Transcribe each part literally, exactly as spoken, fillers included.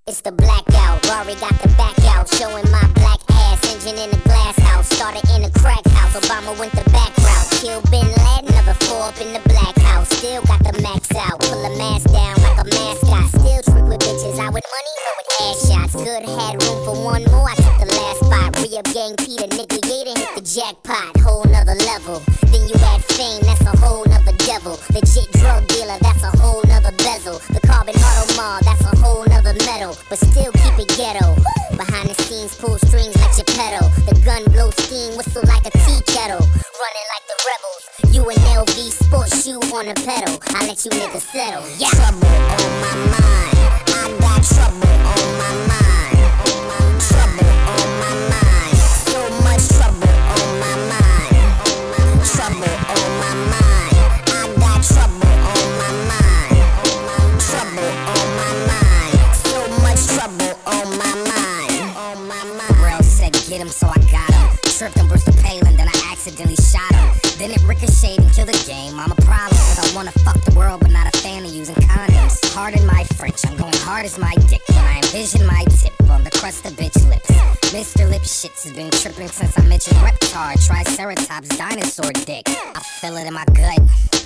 It's the blackout, Rory got the back out, showing my black ass, engine in a glass house, started in a crack house, Obama went the back route, killed Bin Laden, never fall up in the black house, still got the max out, pull a mask down like a mascot, still trick with bitches, I with money or with ass shots, good had room for one more, I took the last spot, re-up gang Peter, nigga, yeah, hit the jackpot, whole nother level, then you add fame, that's a whole nother devil, legit drug dealer, that's a whole nother bezel, the carbon auto mall, that's a whole nother metal, but still keep it ghetto. Behind the scenes, pull strings like Geppetto. The gun blow steam, whistle like a tea kettle. Running like the rebels. You an L V sports shoe on a pedal. I let you niggas settle. Yeah. Trouble on my mind. I got trouble on my mind. Trouble on my mind. So much trouble on my mind. Trouble on my mind. I got trouble on my mind. Trouble on my mind. So much trouble on my mind. On my mind. Real said get him, so I got him. Tripped and burst the Palin, then I accidentally shot him. Then it ricocheted and killed the game. I'm a problem, cause I wanna fuck the world, but not a fan of using condoms. Pardon my French, I'm going hard as my dick when I envision my tip on the crust of bitch lips. Mister Lip Shits has been tripping since I mentioned Reptar, Triceratops, dinosaur dick. I feel it in my gut.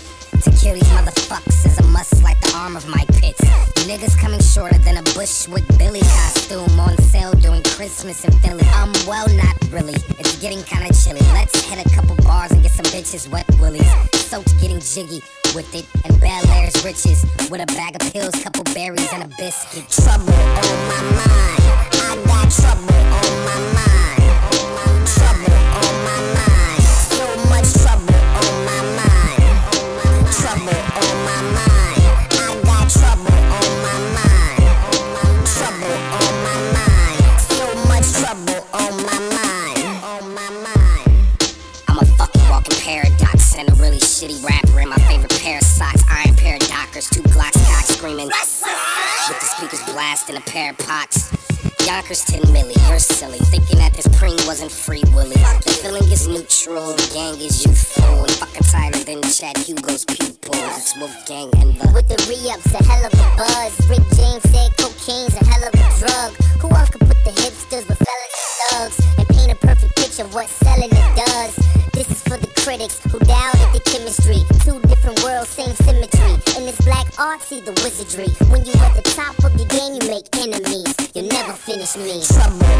To kill these motherfuckers is a must like the arm of my pits. You niggas coming shorter than a Bushwick Billy costume on sale during Christmas in Philly. Um, well, not really. It's getting kinda chilly. Let's hit a couple bars and get some bitches wet willies. Soaked getting jiggy with it, and Bel Air's riches. With a bag of pills, couple berries, and a biscuit. Trouble on my mind. I got trouble on my mind. Trouble on my mind. So much trouble on my mind. Trouble on my mind. I got trouble on my mind. Trouble on my mind. So much trouble on my mind. On my mind. I'm a fucking walking paradox and a really shitty rapper in my favorite pair of socks. Iron pair of Dockers, two Glocks cock screaming. With the speakers blasting a pair of pots. Yonkers ten milli, you're silly, thinking that this preem wasn't free willy. The feeling is neutral, the gang is youthful, and fucking tighter than Chad Hugo's pupils. It's Wolfgang and the with the re-ups, a hell of a buzz. Rick James said cocaine's a hell of a drug. Who else could put the hipsters with fellas and thugs and paint a perfect picture of what selling it does? This is for the critics who doubted the chemistry. Two different worlds, same symmetry. In this black art, see the wizardry. When you at the top of your game, you make enemies. You'll never finish me. Trouble